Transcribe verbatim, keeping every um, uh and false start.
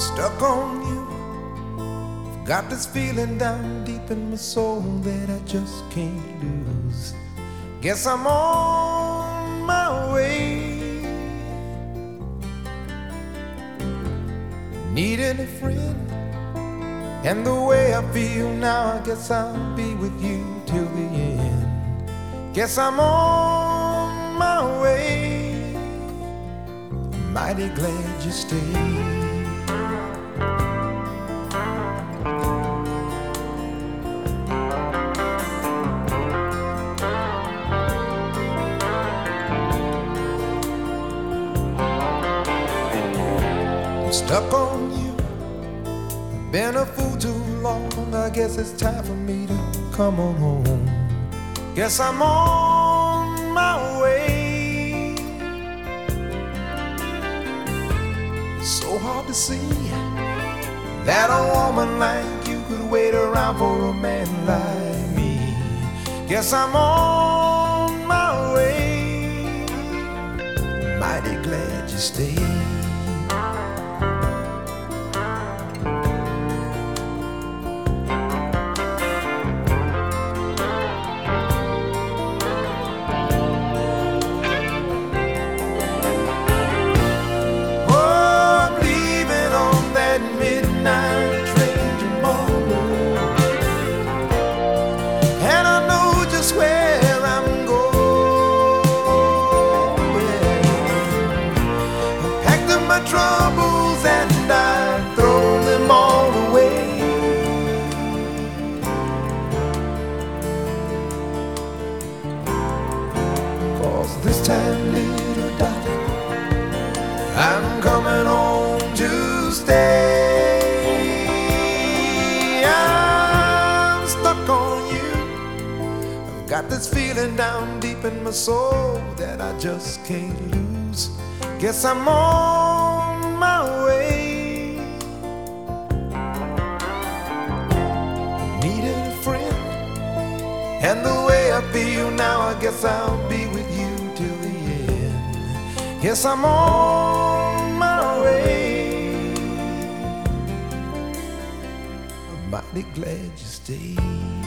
Stuck on you. Got this feeling down deep in my soul that I just can't lose. Guess I'm on my way. Needing a friend, and the way I feel now, I guess I'll be with you till the end. Guess I'm on my way. Mighty glad you stayed. Stuck on you, been a fool too long. I guess it's time for me to come on home. Guess I'm on my way. So hard to see that a woman like you could wait around for a man like me. Guess I'm on my way. Mighty glad you stayed. Troubles and I throw them all away. Cause this time, little darling, I'm coming home to stay. I'm stuck on you. I've got this feeling down deep in my soul that I just can't lose. Guess I'm on my way. Needed a friend, and the way I feel now, I guess I'll be with you till the end. Guess I'm on my way. I'm mighty glad you stayed.